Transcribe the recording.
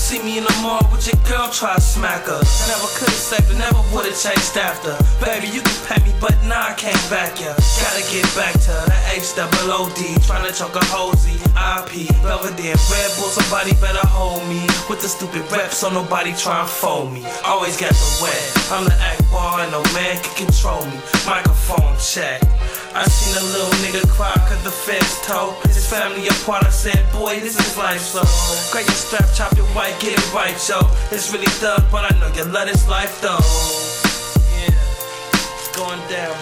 See me in the mall with your girl, try to smack her. Never could've saved her, never would've chased after. Baby, you can pay me, but nah, I can't back ya. Gotta get back to the H-double-O-D. Tryna choke a hosey, IP, Belvedere, Red Bull, somebody better hold me. With the stupid rep, so nobody tryna fold me. Always got the wet, I'm the act bar and no man can control me. Microphone check. I seen a little nigga cry cause the feds told his family apart. I said, boy, this is life, so grab your strap, chop your white, get it right, yo. It's really thug, but I know you love this life, though. Yeah, it's going down.